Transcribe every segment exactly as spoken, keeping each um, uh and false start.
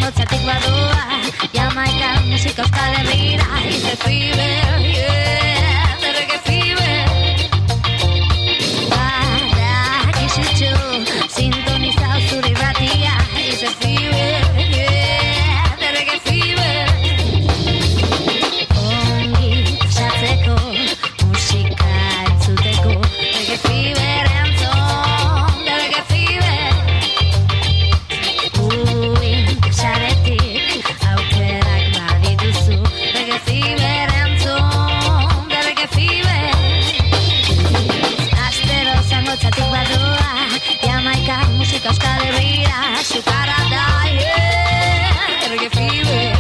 Zangotzatik badoa Jamaika musika Euskal Herrira Is the fever, yeah, the reggae fever Badakizutxo Sintonizau zure irratia Is the fever, yeah, the reggae fever Ongi pasatzeko musika entzuteko Reggae fever entzun, the reggae fever Uin pasaretik aukerak badituzu Reggae fever entzun, the reggae fever Astero zangotzatik badoa Jamaika musika Euskal Herrira Sukarra da, yeah, reggae fever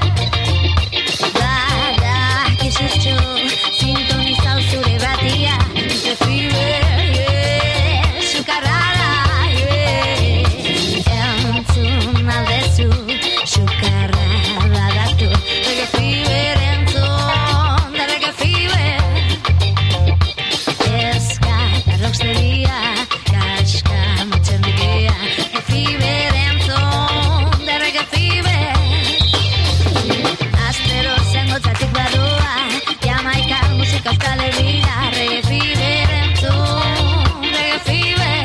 Badakizutxo sintonizau zure irratia Is the fever, yeah, sukarra da, yeah Entzun aldezu, sukarra badatu Reggae fever entzun, the reggae fever Eska eta rocksteria, kaska motxendikia Reggae fever entzun, the reggae fever Astero zangotzatik badoa Jamaika musika Euskal Herrira Reggae fever entzun, reggae fever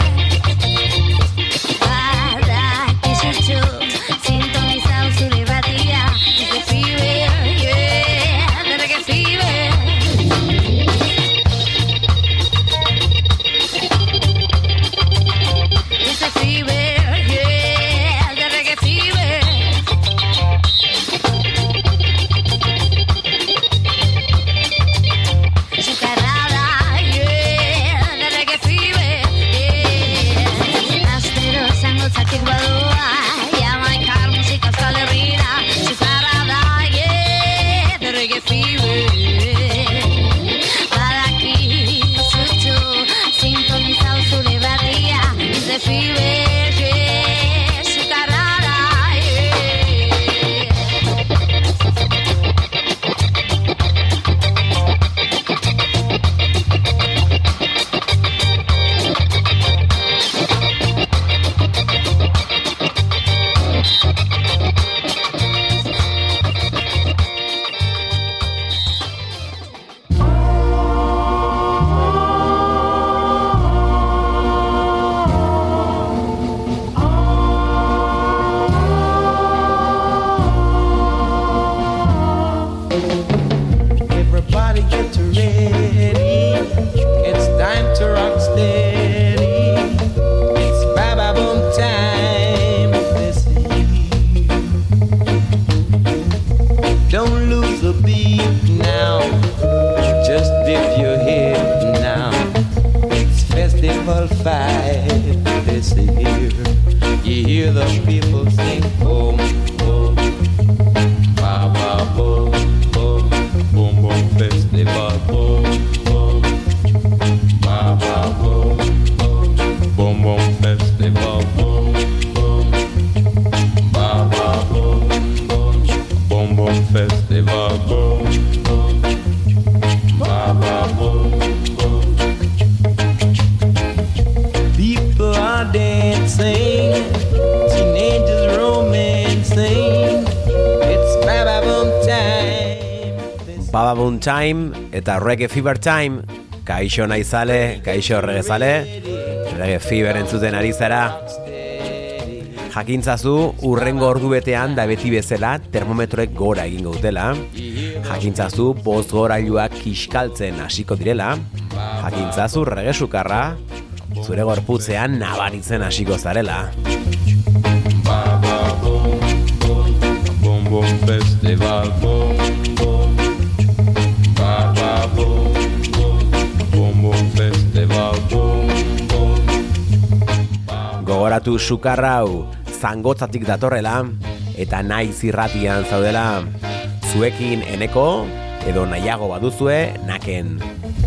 Badakizutxo sintonizau zure irratia Is the fever, yeah, the reggae fever Is the fever, yeah, the reggae fever Sukarrada, yeah, the reggae fever, yeah Astero zangotzatik badoa Jamaika musika Euskal Herrira Sukarrada, yeah, the reggae fever Badakizutxo sintonizau zure irratia Is the fever, yeah, sukarrada, yeah Everybody get ready. It's time to rock steady. It's Baba Boom time. Listen. Don't lose the beat now. Just dip your head now. It's festival fight. Listen here. You hear the people sing boom, boom. Baba boom, boom. Boom boom festival, boom boom, Baba boom boom, boom boom festival, boom boom, Baba boom boom, boom boom festival, boom boom, Baba boom boom. People are dancing, teenagers romancing. It's Baba Boom time. Baba Boom Time eta Reggae Fever Time. Kaixo naizale, kaixo regezale, Reggae Fever entzuten ari zara. Jakintzazu urrengo ordu betean da beti bezala termometroek gora egingo dutela. Jakintzazu bost gorailuak kiskaltzen hasiko direla. Jakintzazu reggae sukarra zure gorputzean nabaritzen hasiko zarela. Baba boom boom, boom boom festival, boom boom. Baba boom boom, boom boom festival, boom boom. Gogoratu sukarra hau Zangotzatik datorrela eta naiz irratian zaudela. Zuekin eneko edo nahiago baduzue naken.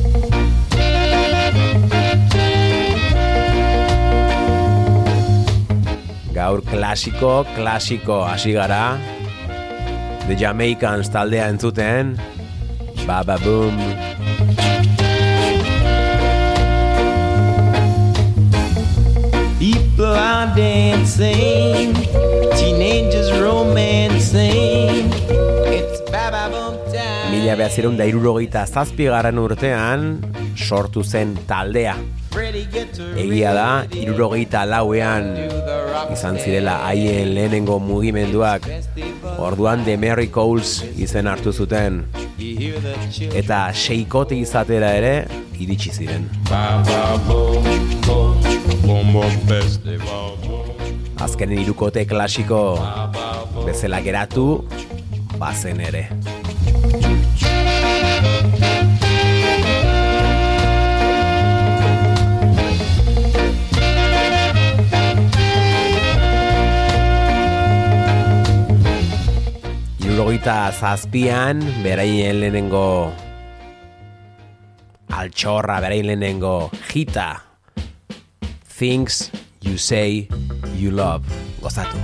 Gaur klasiko, klasiko hasi gara. The Jamaicans taldea entzuten. Baba Boom. People are dancing, teenagers romancing. mila bederatziehun eta hirurogeita zazpigarren urtean sortu zen taldea. Egia da, hirurogeita lauean izan zirela haien lehenengo mugimenduak, orduan The Miracles izen hartu zuten, eta seikote izatera ere iritsi ziren. Azkenen hirukote klasiko bezala geratu bazen ere. Hirurogeita zazpian beraien lehenengo altxorra, beraien lehenengo hita, Things You Say You Love. Gozatu.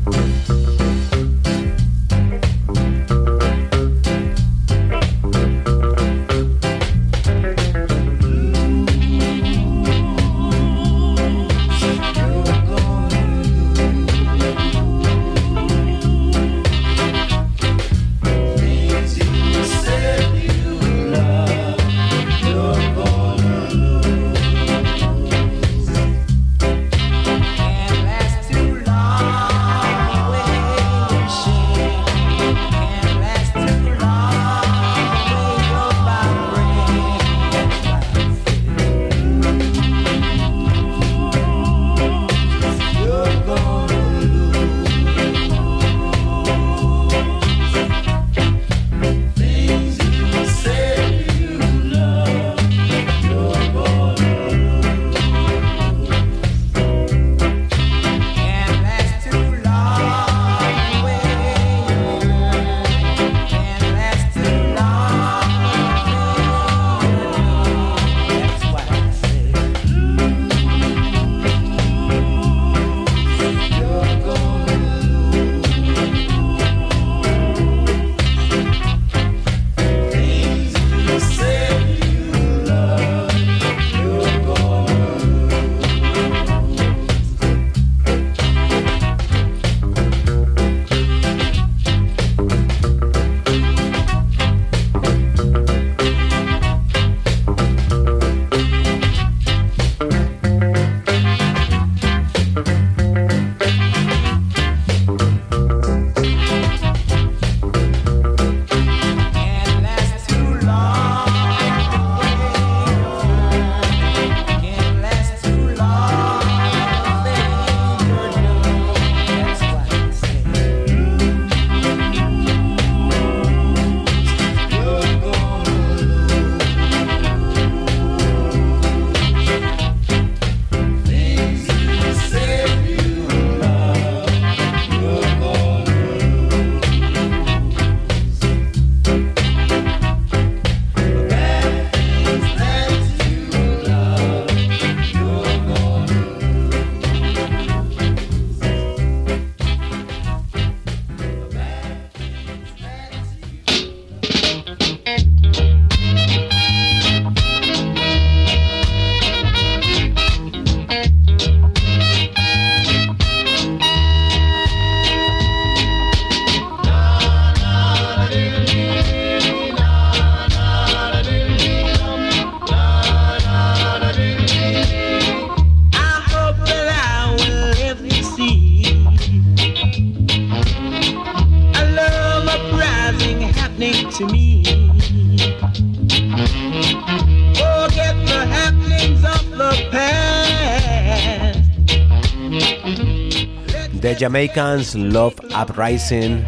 The Jamaicans Love Uprising.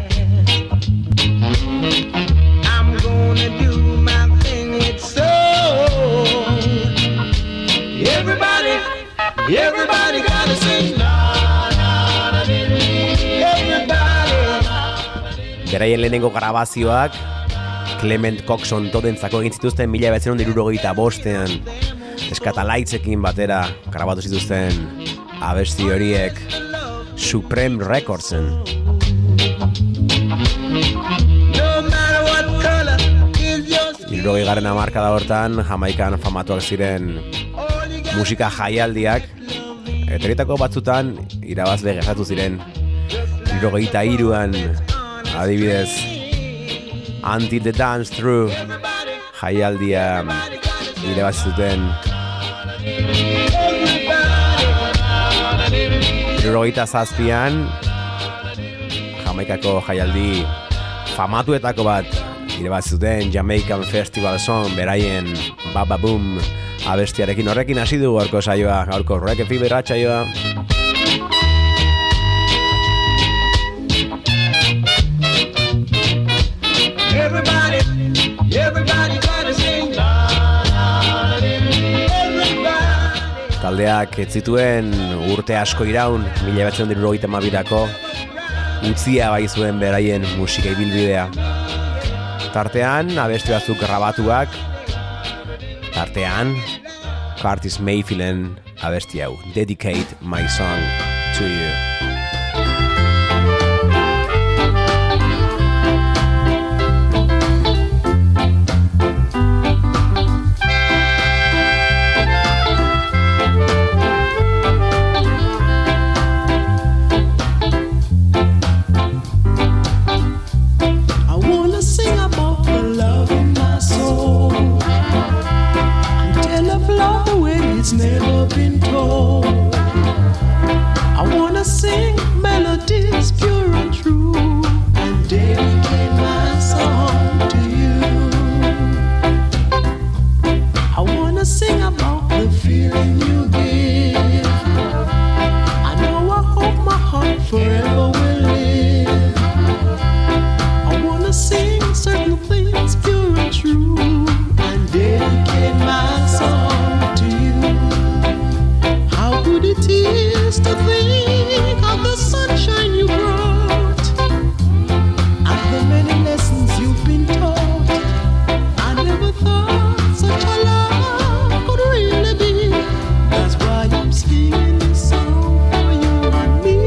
I'm gonna do my thing, it's so. Everybody, everybody gotta sing. Everybody. Beraien lehenengo grabazioak Clement Coxon todentzako egin zituzten mila bederatziehun eta hirurogeita bostean. Eskatalaitzekin batera grabatu zituzten abesti horiek Supreme Recordsen. Hirurogeigarren hamarkada hortan Jamaikan famatuak ziren musika jaialdiak, eta horietako batzutan irabazle gertatu ziren. Hirurogeita hiruan adibidez Until the Dance Through jaialdia irabazi zuten hirurogeita zazpian Jamaikako jaialdi famatuetako bat irabazi zuten Jamaican Festival Song beraien Baba Boom abestiarekin. Horrekin hasi du gaurko saioa, gaurko Reggae Fever saioa. Everybody, everybody try to sing. Everybody. Taldeak ez zituen urte asko iraun, mila bederatziehun eta hirurogeita hamabirako utzia bai zuen beraien musika ibilbidea. Tartean, abesti batzuk grabatuak, tartean, Curtis Mayfielden abesti hau, Dedicate My Song to You. It's never been told. I wanna sing melodies pure and true and dedicate my song to you. I wanna sing about the feeling you give. I know I hope my heart forever will live. I wanna sing certain things pure and true and dedicate my song. It is to think of the sunshine you brought and the many lessons you've been taught. I never thought such a love could really be. That's why I'm singing this song for you and me.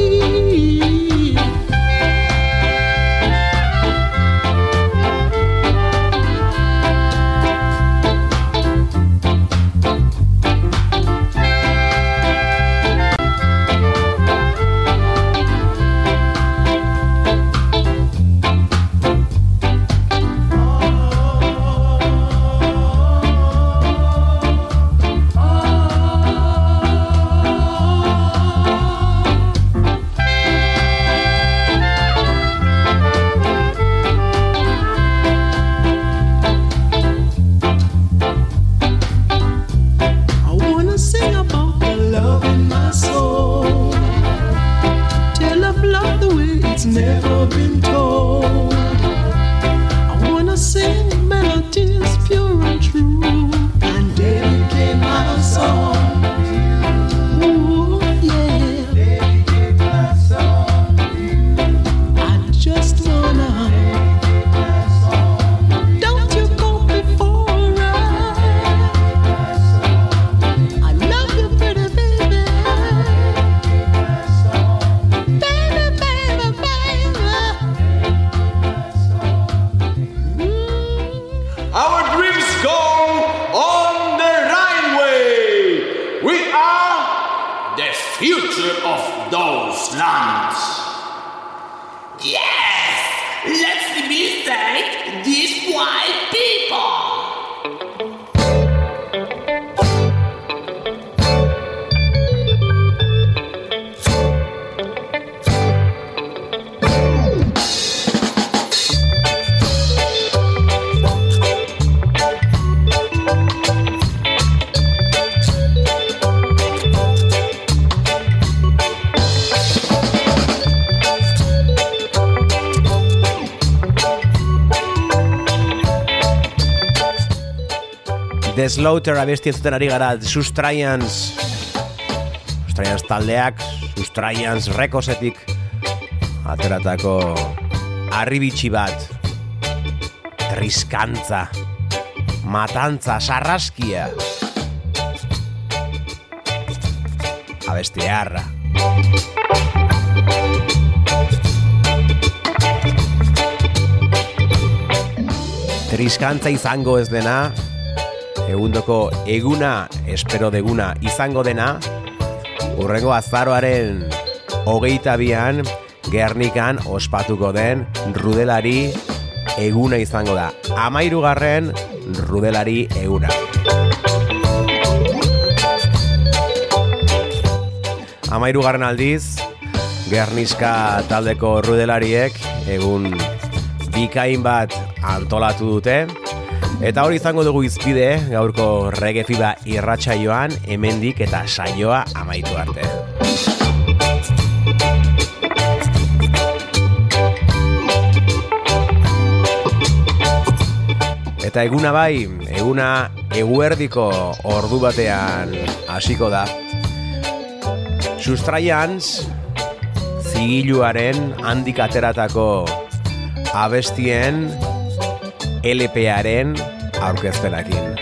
The Slaughter abesti zuten ari gara, Sustraians Sustraians taldeak, Sustraians Recordesetik ateratako arribitxi bat, triskantza, matantza, sarraskia, abesti harra. Triskantza izango ez dena, egundoko eguna espero deguna izango dena, urrengo azaroaren hogeita bian Gernikan ospatuko den Rudelari eguna izango da. Hamahirugarren rudelari eguna. Hamahirugarren aldiz, Gerniska taldeko rudelariek egun bikain bat antolatu dute. Eta hori izango dugu izpide gaurko Reggae Fiba irratsaioan, hemendik eta saioa amaitu arte. Eta eguna bai, eguna eguerdiko ordu batean hasiko da. Sustraians zigiluaren handik ateratako abestien L P-aren aurkezpenakin.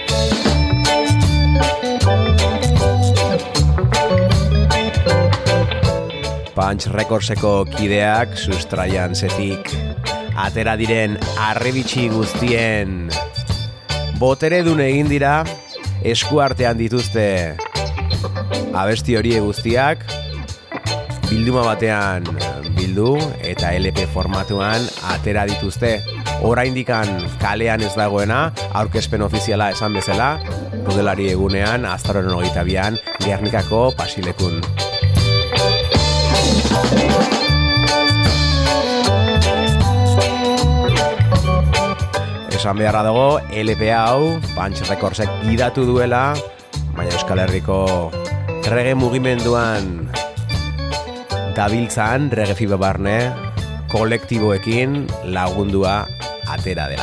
Punch Recordseko kideak Sustraiansetik atera diren arrebitxi guztien boteredun egin dira, eskuartean dituzte abesti horiek guztiak, bilduma batean bildu eta L P formatuan atera dituzte. Oraindikan kalean ez dagoena, aurkezpen ofiziala esan bezala, rudelari egunean, azaroaren hogeita bian, Gernikako Pasilekun. Esan beharra dago, L P hau, Punch Recordsek gidatu duela, baina Euskal Herriko reggae mugimenduan dabiltzan, Reggae Fiba barne, kolektiboekin lagundua atera dela.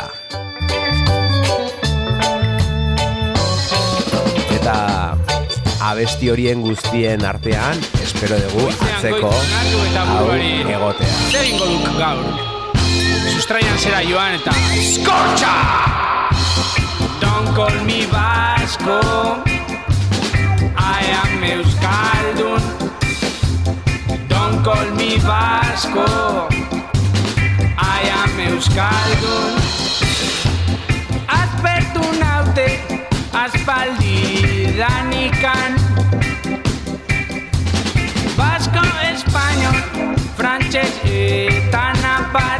Eta abesti horien guztien artean, espero dugu atzeko hau egotea. Zer ingo duk gaur? Sustraian zera joan eta Scorcha! Don't call me Vasco, I am Euskaldun. Don't call me Vasco, I am Euskaldun. Aspertu naute, aspaldi danikan. Vasco, español, frantses eta napar.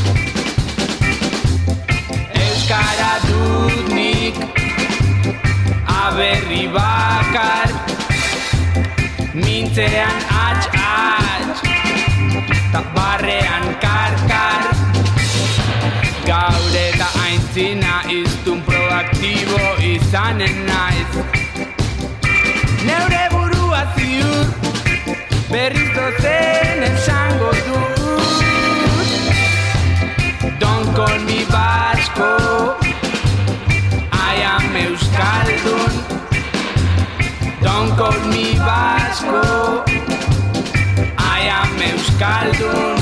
Euskara dut nik, aberri bakar. Mintzean atx-atx, ta barrean kar-kar. Gaur eta aintzina iztun proaktibo izanen naiz. Neure burua ziur, berriz dozen esango dut. Don't call me Vasco, I am Euskaldun. Don't call me Vasco, I am Euskaldun.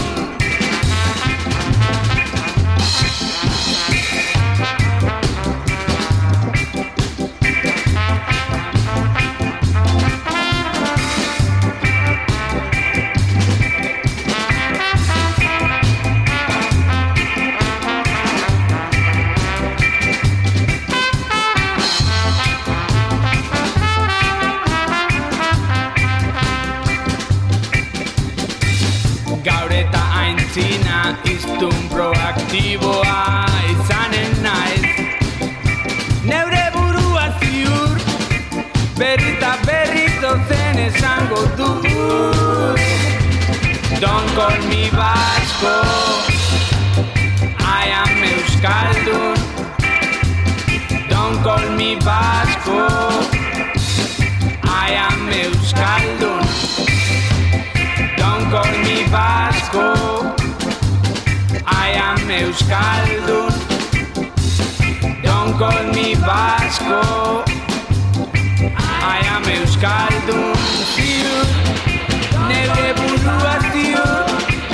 Iztun proaktiboa izanen naiz. Neure burua ziur, berri eta berri zozen esango dut. Don't call me Vasco, I am Euskaldun. Don't call me Vasco, I am Euskaldun. Don't call me Vasco, I am Euskaldun. Don't call me Vasco, I am Euskaldun. Ziur, neure burua ziur,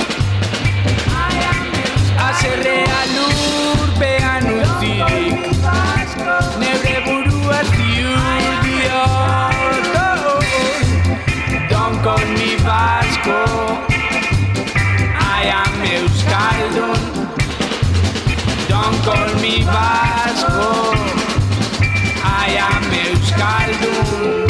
azerrea lurpean utzirik. Neure burua ziur diot. Don't call me Vasco, I am Euskaldun. Don't call me Vasco, I am Euskaldun.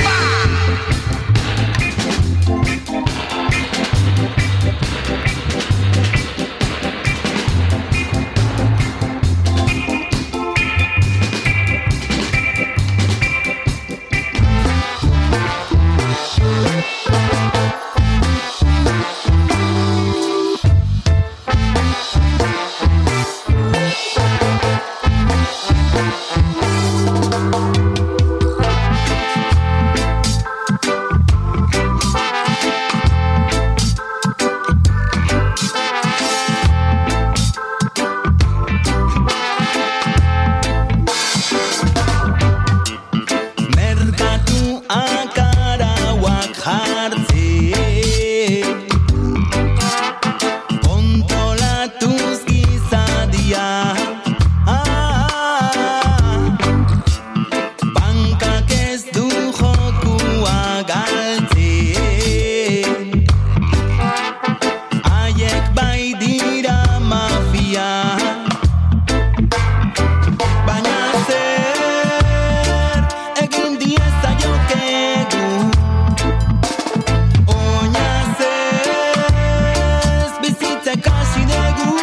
bizi dugu,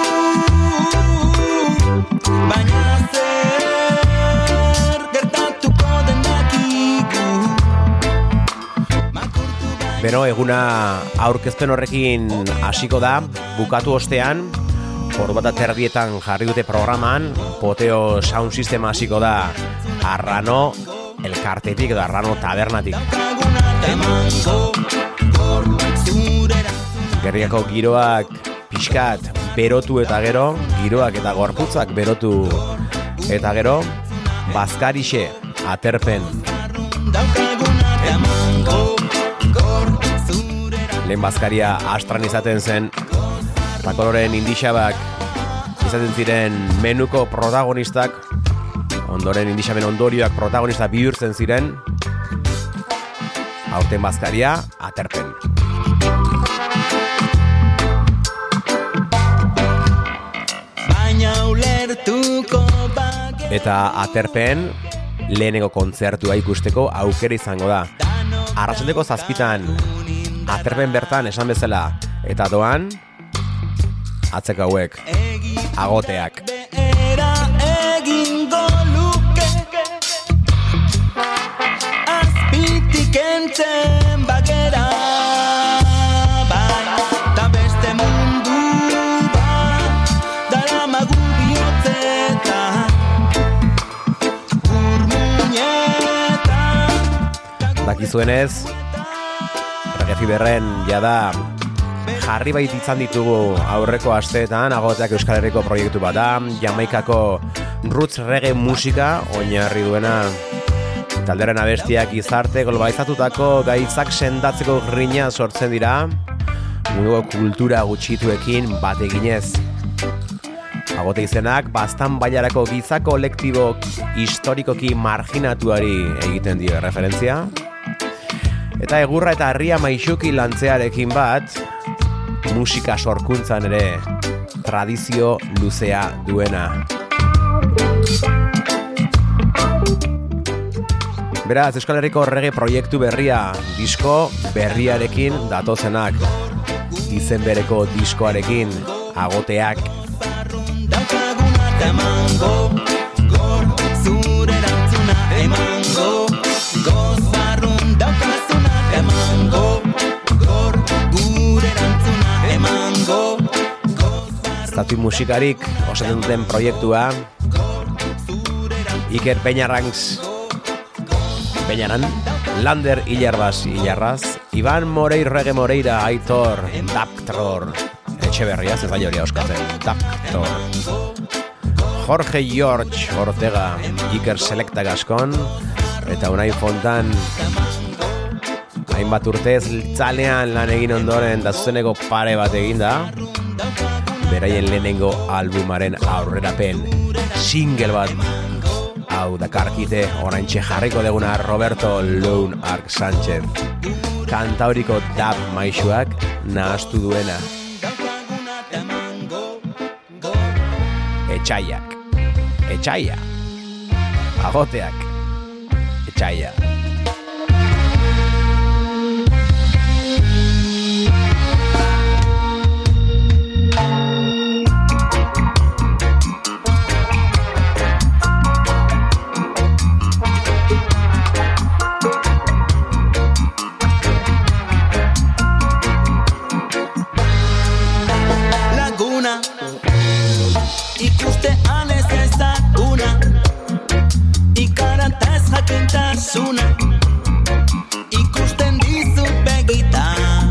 baina zer gertatuko den dakigu. Beno, eguna aurkezpen horrekin hasiko da, bukatu ostean, ordu bat aterdietan jarri dute programan, Poteo Sound System hasiko da Arrano elkartetik edo Arrano tabernatik. Gerriako giroak pixkat berotu eta gero, giroak eta gorputzak berotu eta gero, Bazkarixe aterpen. Lehen bazkaria astran izaten zen, eta koloren indixabak izaten ziren menuko protagonistak, ondoren indixaben ondorioak protagonista bihurtzen ziren, aurten bazkaria aterpen. Eta aterpen lehenengo kontzertua ikusteko aukera izango da. Arratsaldeko zazpitan aterpen bertan esan bezala, eta doan atzeko hauek, agoteak. Azpitik entzen bagera, bai, ta beste mundu bat, daramagu bihotzetan, urmuñetan. Dakizuenez, Reggae Berren jada jarri bait izan ditugu aurreko asteetan, agoteak Euskal Herriko proiektu bat da, Jamaikako roots reggae musika oinarri duena, talderen abestiak gizarte globalizatutako gaitzak sendatzeko grina sortzen dira, munduko kultura gutxituekin bat eginez. Agote izenak bastan bailarako giza kolektibo historikoki marginatuari egiten dio referentzia. Eta egurra eta herria maixuki lantzearekin bat, musika sorkuntzan ere tradizio luzea duena. Beraz, Euskal Herriko reggae proiektu berria, disko berriarekin datozenak, izen bereko diskoarekin, agoteak. Zati musikarik osatzen duten proiektua, Iker Peñarranz Peñaran, Lander Ilarbaz Ilarraz, Iban Moreira Rege Moreira, Aitor Daptror Etxeberria, ez da joria oskatzen, Daptror, Jorge George Ortega, Iker Selecta Gascon, eta Unai Fontan, hainbat urtez litzalean lan egin ondoren da zuzeneko pare bat eginda, beraien lehenengo albumaren aurrerapen single bat, hau dakarkite oraintxe jarriko deguna Roberto Lone Arc Sánchez, kantauriko dub maixuak nahastu duena. Etxaiak, etxaia, agoteak, etxaia. Ikustean ez ezaguna, ikarantez jakintasuna, ikusten dizut begita,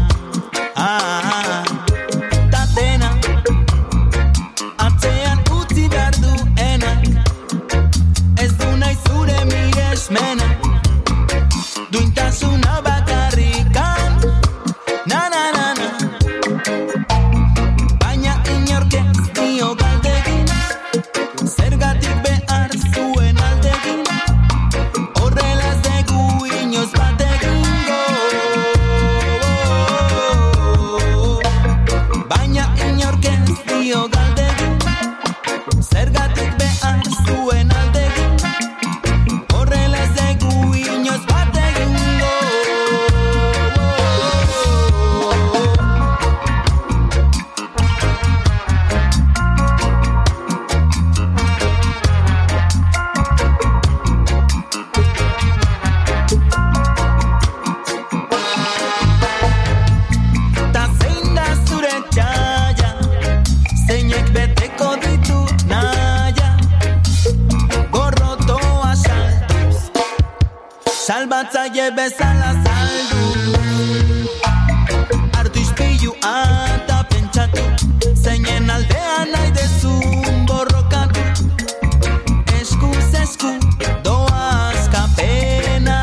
ah, ta dena, atzean utzi behar duenak, ez du nahi zure miresmena, duintasuna bakarrikan, na na na na, baina inorkez dio galdegin, zergatik behar zuen aldegin, horrela ez dugu inoz bat egingo, baina inorkez dio galdegin, zergatik behar zuen aldegin, horrela ez dugu inoz bat egingo. beteko ditut naia, gorrotoa salduz, salbatzaile bezala saldu, hartu izpilua eta pentsatu, zeinen aldean nahi dezun borrokatu, eskuz esku doaz kapena,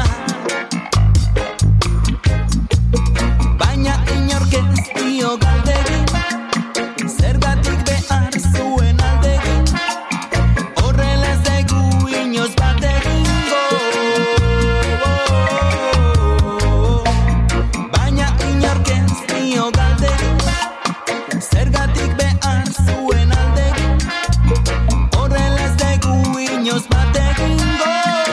baina inork ez dio galdegin, zergatik behar zuen aldegin, horrela ez dugu inoz bat egingo, baina inork ez dio galdegin, zergatik behar zuen aldegin, horrela ez dugu inoz bat egingo.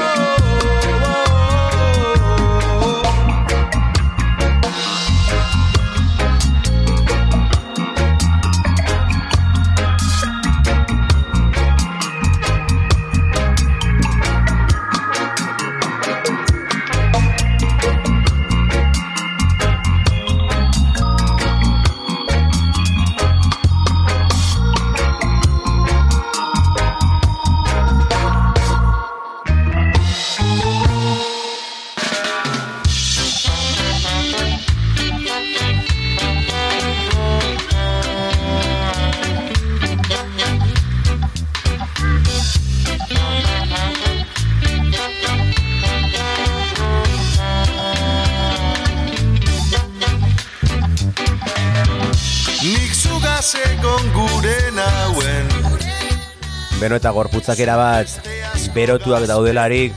Nik zugaz egon gure nauen, Beno eta gorputzak erabat berotuak daudelarik,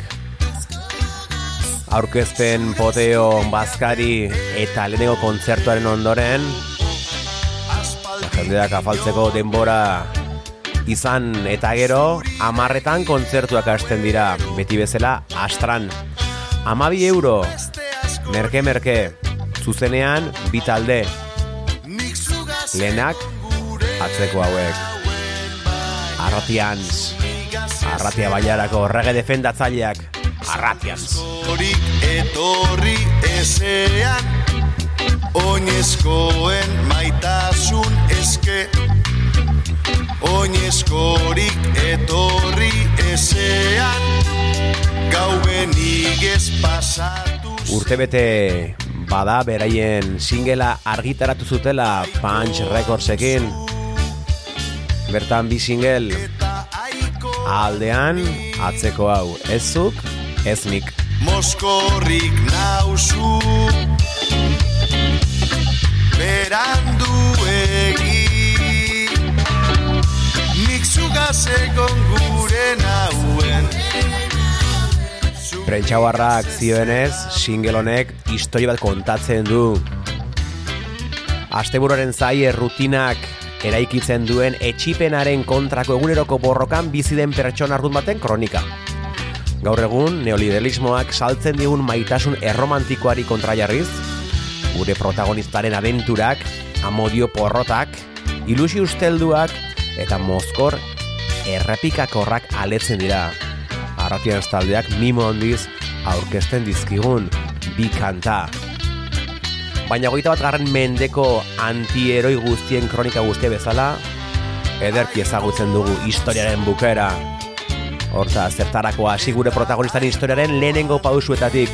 aurkezpen poteo bazkari eta lehenengo kontzertuaren ondoren, jendeak afaltzeko denbora izan eta gero, hamarretan kontzertuak hasten dira, beti bezala Astran. Hamabi euro, merke-merke, zuzenean bi talde, lehenak atzeko hauek. Arratians, Arratia Bailarako reggae defendatzaileak, Arratians. Horik etorri ezean, oinezkoen maitasun eske, oinezkorik etorri ezean, gau benigez pasatu. Urtebete bada beraien singela argitaratu zutela Punch Recordsekin. Bertan bi single, aldean atzeko hau, ez zuk, ez nik. Moskorrik nauzu, beranduegi, nik zugaz egon gure nauen. Prentxauarrak zioenez, single honek historia bat kontatzen du. Asteburuaren zaie rutinak eraikitzen duen etxipenaren kontrako eguneroko borrokan bizi den pertsona arrunt baten kronika. Gaur egun, neoliberalismoak saltzen digun maitasun erromantikoari kontrajarriz, gure protagonistaren abenturak, amodio porrotak, ilusio ustelduak eta mozkor errepikakorrak aletzen dira. Arratian taldeak mimo handiz aurkezten dizkigun bi kanta. Baina hogeita bat garren mendeko antieroi guztien kronika guztia bezala, ederki ezagutzen dugu historiaren bukaera. Horta, zertarako hasi gure protagonistaren historiaren lehenengo pausuetatik.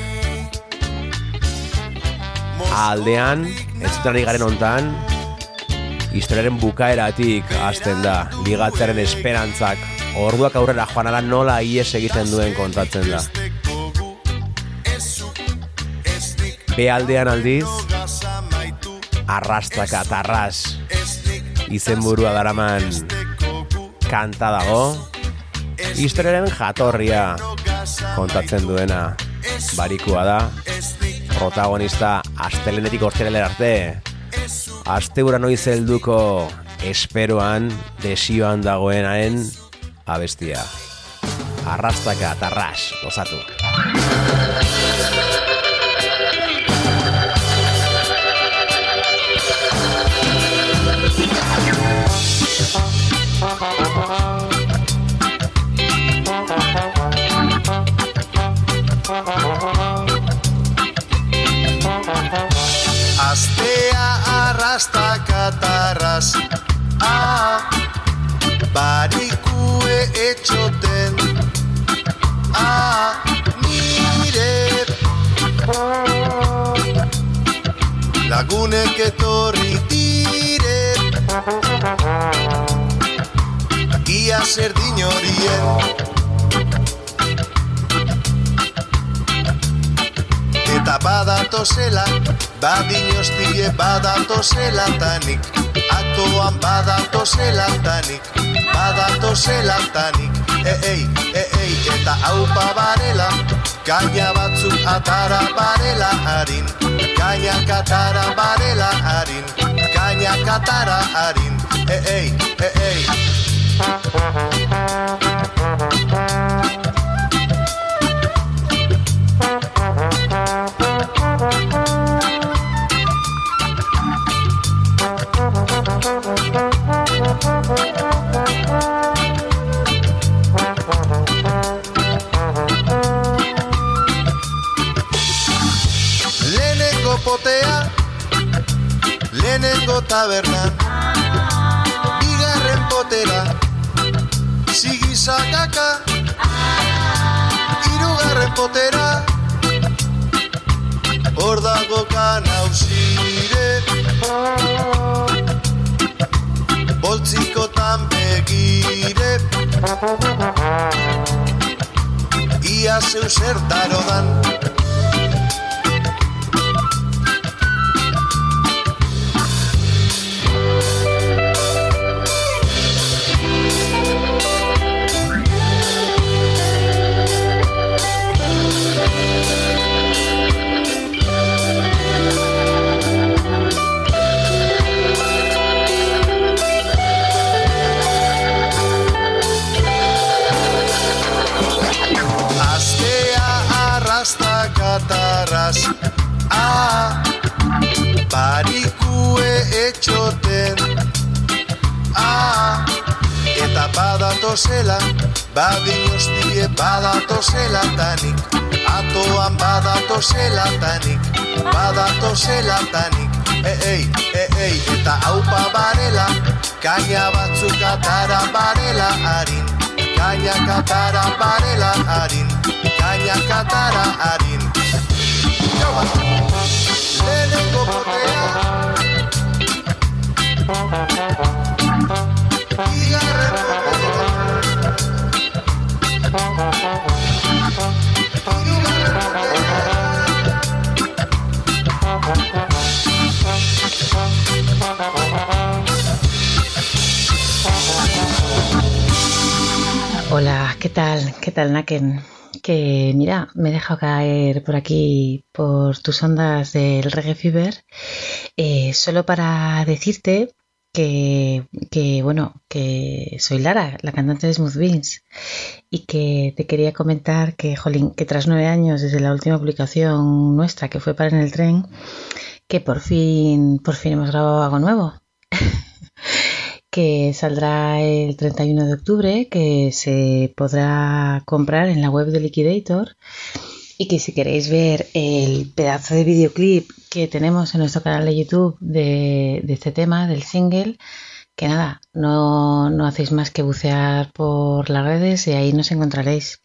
Aldean, ez zuten ari garen hontan, historiaren bukaeratik hasten da, ligatzearen esperantzak, orduak aurrera joan ala nola ies egiten duen kontatzen da. Be aldean aldiz, arrastaka tarras izenburua daraman kanta dago, historiaren jatorria kontatzen duena barikua da. Protagonista astelenetik ostiralera arte, astebura noiz helduko esperoan, desioan dagoenaren abestia. Arrastaka tarras, gozatu. Astea arrastaka tarras, ah, barikue etxoten, ah, nire lagunek etorri dire, ia zerdin horien. Eta badatozela, badinoztie badatozela tanik, atoan badatozela tanik, badatozela tanik, ei, ei, ei, eta haupa barela, gaina batzuk atara barela harin, gaina katara barela harin, gaina katara harin, ei, ei, ei. Lehenengo potea, lehenengo taberna, bigarren potera, zigizakaka, hirugarren potera, hor dago kanauzire, boltzikotan begire, ia zeu zer darodan. Katarraz, ah, barikue etxoten, ah, eta badatozela, badinoztie badatozela tanik, atoan badatozela tanik, badatozela tanik, ei, ei, ei, ei, eta haupa barela, gaina batzuk atara barela harin, gaina katara barela harin, gaina katara harin. Lehenengo potea, bigarren potea, hirugarren potea. Hola, ¿qué tal? ¿Qué tal, Naken? Que mira, me he dejado caer por aquí por tus ondas del Reggae Fever, eh, solo para decirte que, que bueno, que soy Lara, la cantante de Smooth Beans, y que te quería comentar que, jolín, que tras nueve años desde la última publicación nuestra, que fue Para en el Tren, que por fin, por fin hemos grabado algo nuevo. Que saldrá el treinta y uno de octubre, que se podrá comprar en la web de Liquidator, y que si queréis ver el pedazo de videoclip que tenemos en nuestro canal de YouTube de, de este tema, del single, que nada, no, no hacéis más que bucear por las redes y ahí nos encontraréis.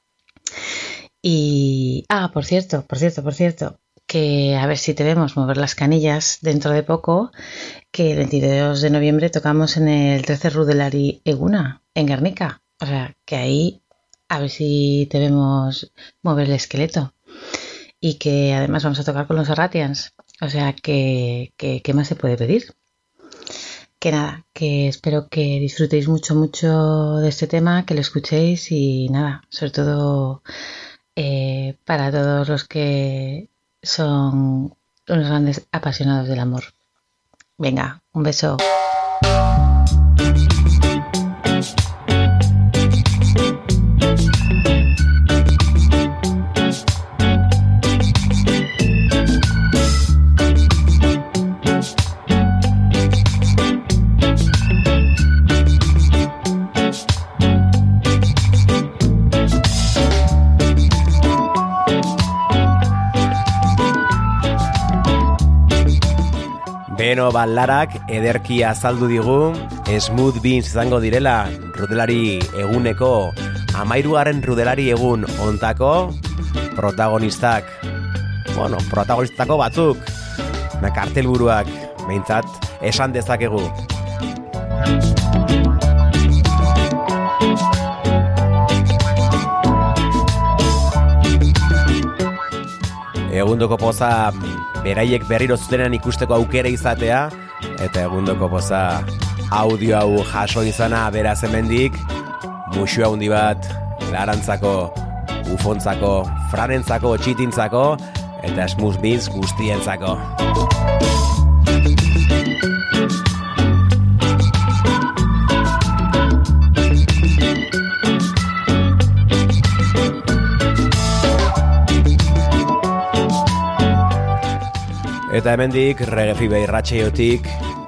Y, ah, por cierto, por cierto, por cierto, que a ver si te vemos mover las canillas dentro de poco, que el veintidós de noviembre tocamos en el trece Rudelari Eguna, en Guernica. O sea, que ahí a ver si te vemos mover el esqueleto. Y que además vamos a tocar con los Arratians. O sea, que, que ¿qué más se puede pedir? Que nada, que espero que disfrutéis mucho, mucho de este tema, que lo escuchéis y nada, sobre todo eh, para todos los que son unos grandes apasionados del amor. Venga, un beso. Beno Ballarak ederki azaldu digu Smooth Beans izango direla Rudelari eguneko amairugarren Rudelari egun ontako protagonistak, bueno, protagonistako batzuk, na kartelburuak, behintzat, esan dezakegu. Egundoko poza beraiek berriro zutenean ikusteko aukera izatea, eta egundoko poza audio hau jaso izana beraz hemendik, musu handi bat, larantzako, ufontzako, franentzako, txitintzako, eta Smooth Beans guztientzako. Eta hemendik Regefibe irratsaiotik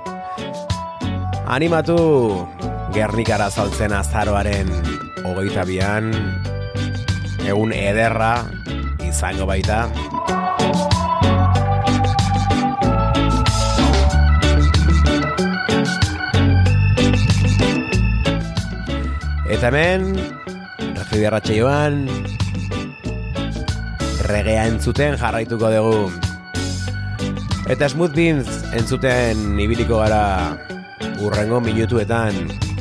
animatu Gernikara saltzen azaroaren hogeita bian, egun ederra izango baita. Eta hemen Regefibe irratsaioan regea entzuten jarraituko dugu. Eta Smooth Beans entzuten ibiliko gara urrengo minutuetan.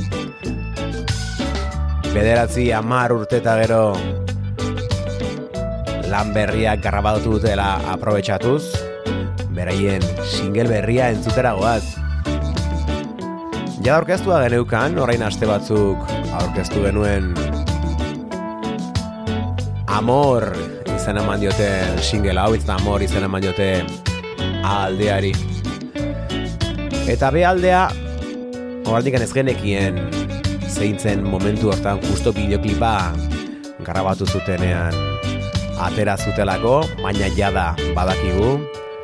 Bederatzi hamar urte eta gero lan berriak grabatu dutela aprobetxatuz, beraien single berria entzutera goaz. Ja aurkeztua geneukan, orain aste batzuk aurkeztu genuen Amor izena eman diote single hau, eta Amor izena eman diote aldeari. Eta be aldea oraindik ez genekien zeintzen momentu hortan justo bideoklipa grabatu zutenean atera zutelako, baina jada badakigu.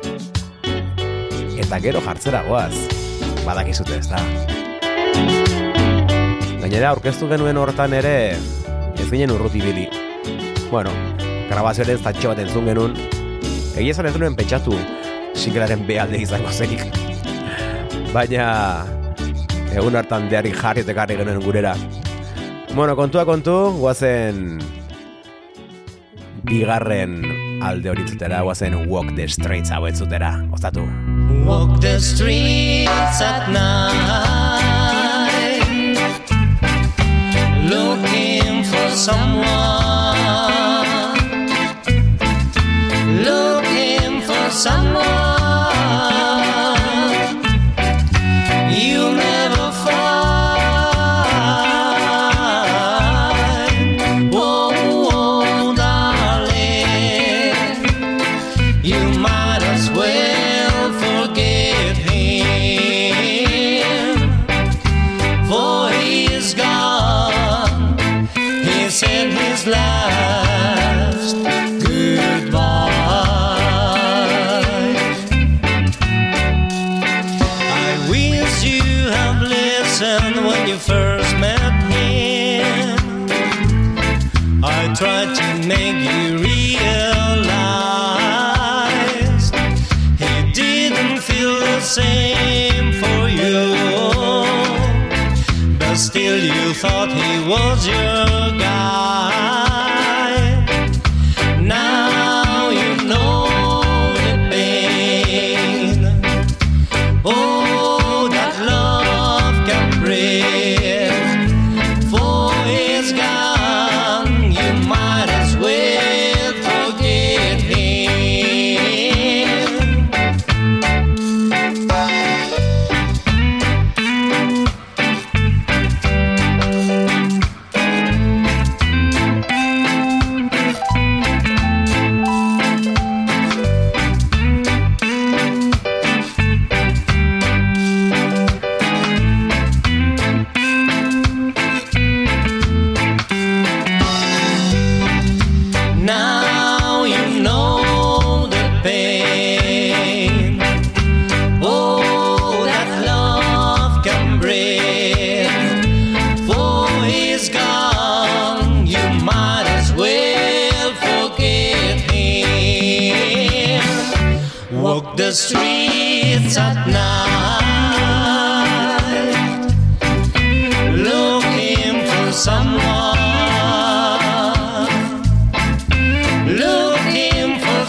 Eta gero jartzera goaz, badakizute ez da. Gainera aurkeztu genuen hortan ere ez ginen urruti bili. Bueno, grabazioaren zatxo bat entzun genuen, egia esan ez nuen pentsatu singelaren behalde izango zenik. Baina egun hartan deari jarri eta garri genuen gurera. Bueno, kontua kontu, guazen bigarren alde hori zutera, guazen Walk the Streets hau entzutera, oztatu. Walk the streets at night, looking for someone, looking for someone you'll never find. Whoa, whoa, darling, you might as well forget him, for he's gone. He said his last goodbye. When you first met him, I tried to make you realize he didn't feel the same for you, but still you thought he was your guy. Now you know the pain. Oh, that love can break, for it's gone. You might as well forget him. Now you know the pain. Oh, that love can break, for it's gone. You might as well forget him. Walk the streets streets at night, looking for someone, looking for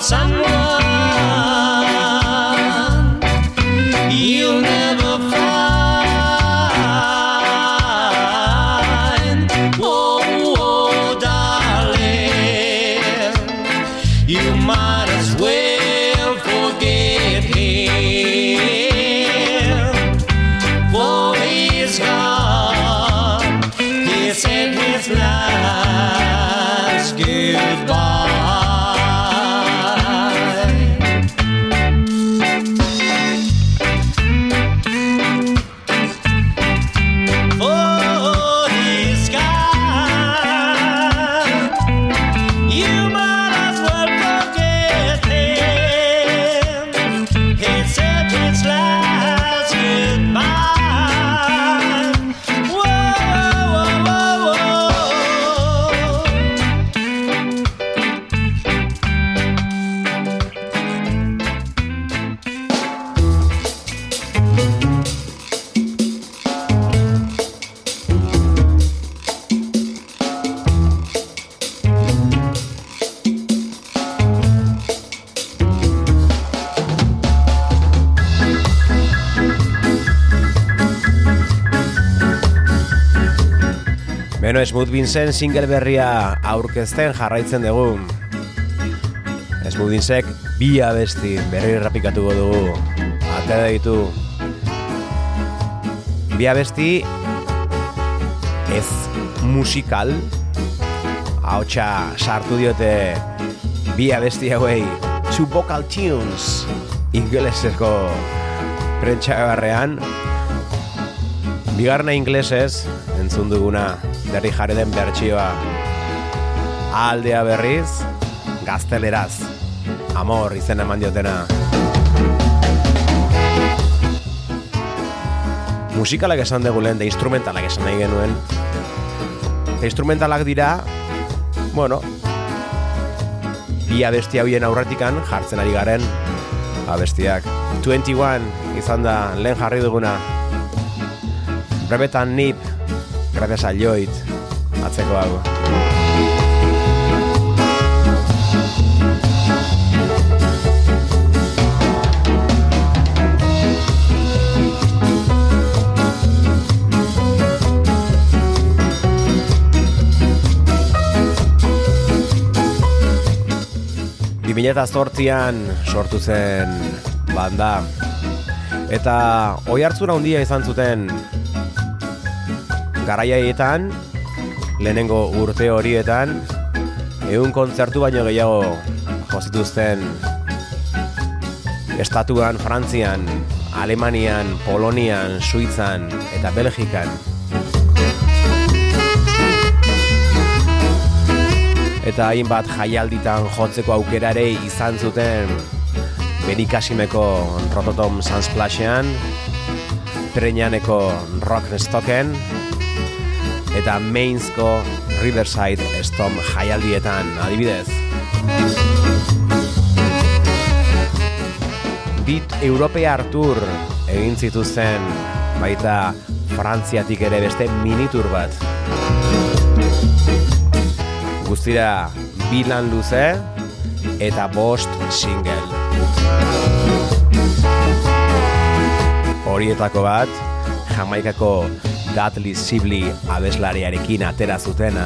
someone you'll never find. Oh, oh, darling, you might as well forget him, for he's gone. He said his last goodbye. For he's gone. You might as well forget him. He said his last goodbye. Whoa, whoa, whoa, whoa. Beno, Smooth Vincent single berria aurkezten jarraitzen dugu. Smooth Vincent bi abesti berri errapikatuko dugu. Atera ditu. Bi abesti ez musikal. Ahotsa sartu diote bi abesti hauei two vocal tunes ingeleseko prentsagarrean. Bigarna inglesez entzun duguna Derri Jareden bertsioa. Aldea berriz gazteleraz Amor izena eman diotena. Musikalak esan dugu lehen, de instrumentalak esan nahi genuen. De instrumentalak dira, bueno, bi abesti hauien aurretikan jartzen ari garen abestiak. twenty-one izan da lehen jarri duguna. Rebetan Nip, gracias a Lloyd, atzeko hau. bi mila zortzian sortu zen banda, eta oihartzun handia izan zuten garaiaietan, lehenengo urte horietan, ehun kontzertu baino gehiago jozituzten estatuan, Frantzian, Alemanian, Polonian, Suitzan eta Belgikan. Eta hainbat jaialditan jotzeko aukerare izan zuten Benicassimeko Rototom Sunsplashean, Preñaneko Rockstocken eta Mainzko Riverside Storm jaialdietan, adibidez. Bit Europear Tour egin zituzten, baita Frantziatik ere beste minitur bat. Guztira bi lan luze eta bost single. Horietako bat, Jamaikako Dudley Sibley abeslariarekin atera zutena.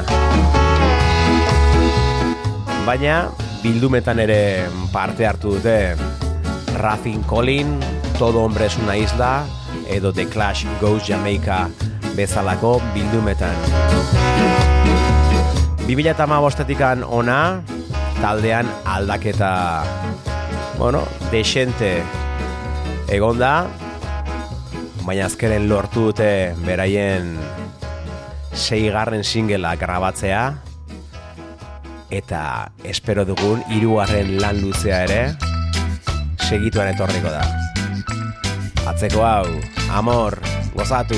Baina, bildumetan ere parte hartu dute Raffin Collin, Todo Hombre es una Isla, edo The Clash Goes Jamaica bezalako bildumetan. bi mila hamabostetikan ona, taldean aldaketa, bueno, desente egonda, baina azkenen lortu dute beraien seigarren singlea grabatzea, eta espero dugun hirugarren lan luzea ere segituan etorriko da. Atzeko hau, Amor, gozatu!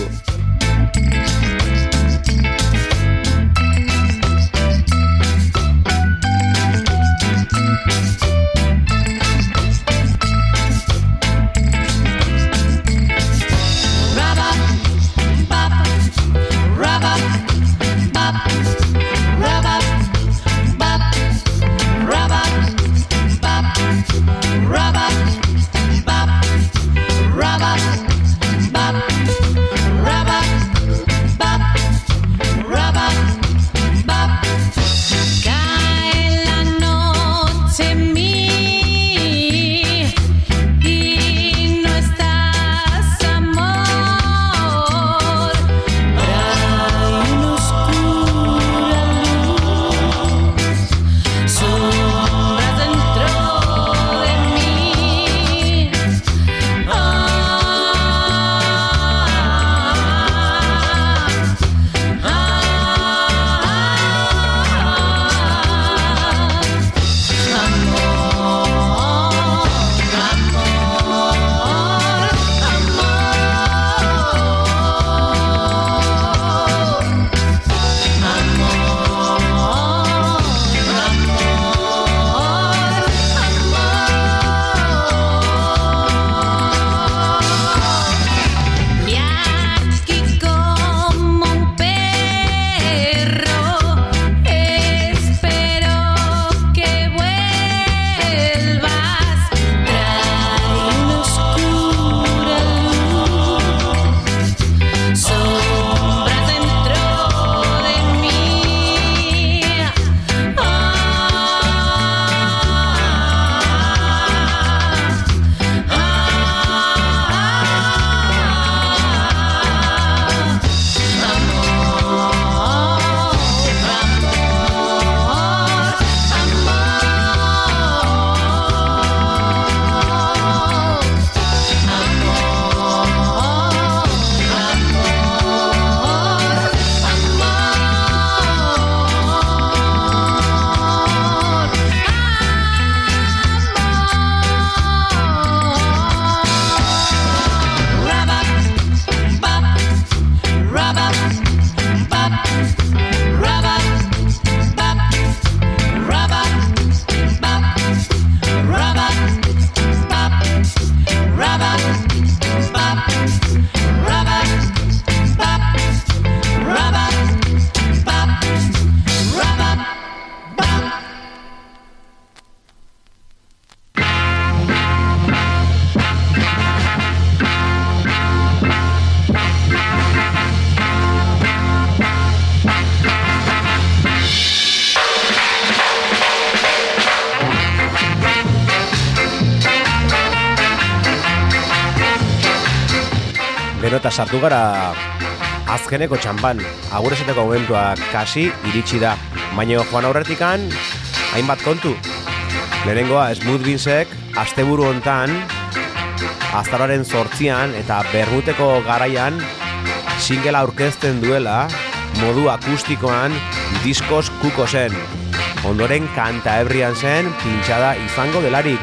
Beno eta sartu gara azkeneko txampan. Agur esateko momentua kasi iritsi da. Baina joan aurretikan, hainbat kontu. Lehenengoa, Smooth Beansek, asteburu hontan, azaroaren zortzian eta bermuteko garaian, singela aurkezten duela, modu akustikoan, diskos kuko zen. Ondoren kanta ebrian zen, pintxada izango delarik.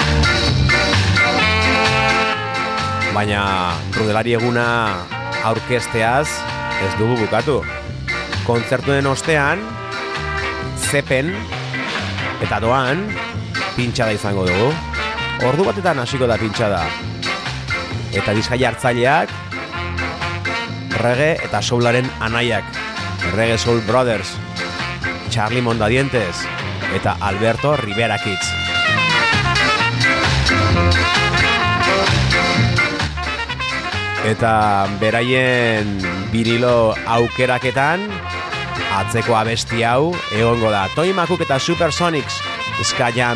Baina Rudelari eguna aurkezteaz ez dugu bukatu. Kontzertuen ostean, zepen eta doan pintxada izango dugu. Ordu batetan hasiko da pintxada. Eta diska jartzaileak reggae eta soularen anaiak, Reggae Soul Brothers, Charlie Mondadientes eta Alberto Rivera Kids. Eta beraien vinilo aukeraketan atzeko abesti hau egongo da. Tony McCook eta Supersonics, Ska Jam.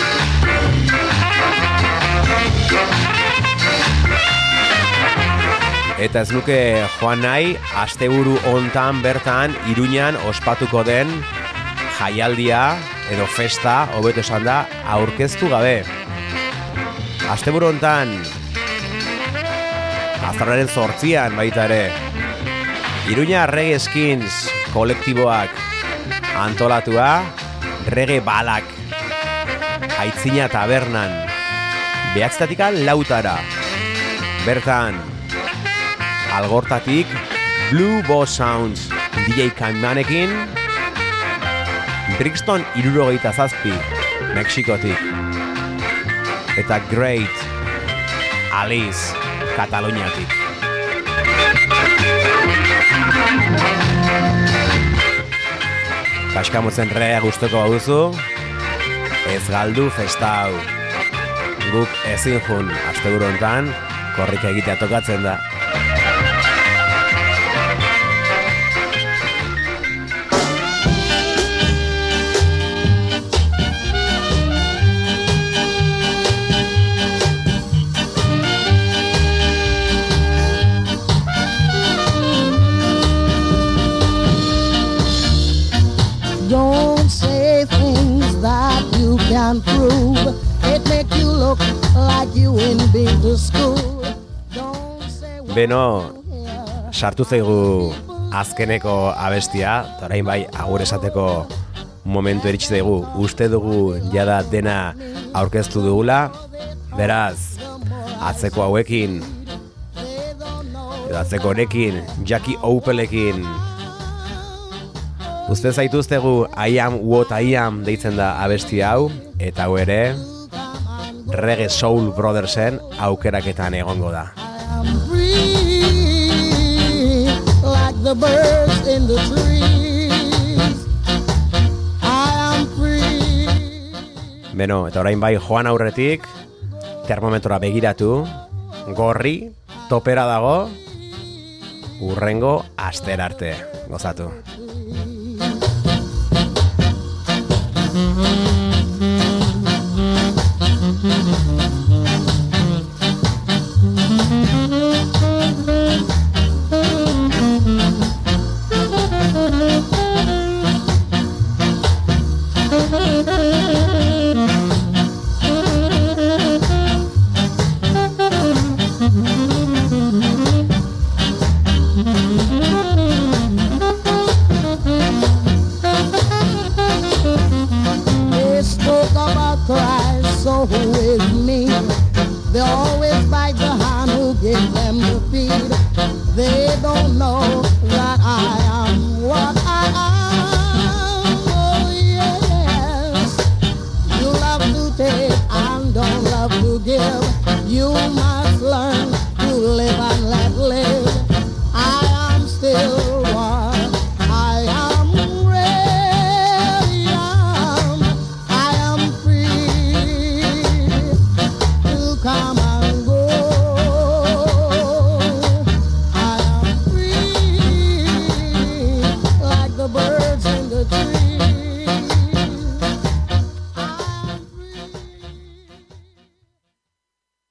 Eta ez nuke joan nahi, asteburu hontan bertan Iruñan ospatuko den jaialdia edo festa, hobeto esan da, aurkeztu gabe. Asteburu hontan azaroaren zortzian baita ere, Iruña Reggae Skins kolektiboak antolatua, reggae balak, Aitzina tabernan, behatzetatika lautara. Bertan, Algortatik, Blue Boss Sounds, D J Kanmanekin, Brixton irurogeita zazpi, Mexikotik, eta Great Alice, Kataluniatik. Kaskamotzen rea guztoko baduzu, ez galdu festa hau. Guk ezin jun, asteburu hontan, korrika egitea tokatzen da. Don't say things that you can't prove. It make you look like you ain't been to school. Don't say Beno, sartu zaigu azkeneko abestia, eta orain bai agur esateko momentu eritsi zaigu. Uste dugu jada dena aurkeztu dugula, beraz, atzeko hauekin, edo atzeko honekin, Jackie Opelekin, uste zaituztegu I Am What I Am deitzen da abesti hau, eta hau ere Reggae Soul Brothersen aukeraketan egongo da. Like the birds in the trees, I am free. Beno, eta orain bai joan aurretik, termometroa begiratu, gorri, topera dago, urrengo astera arte, gozatu. They don't know that I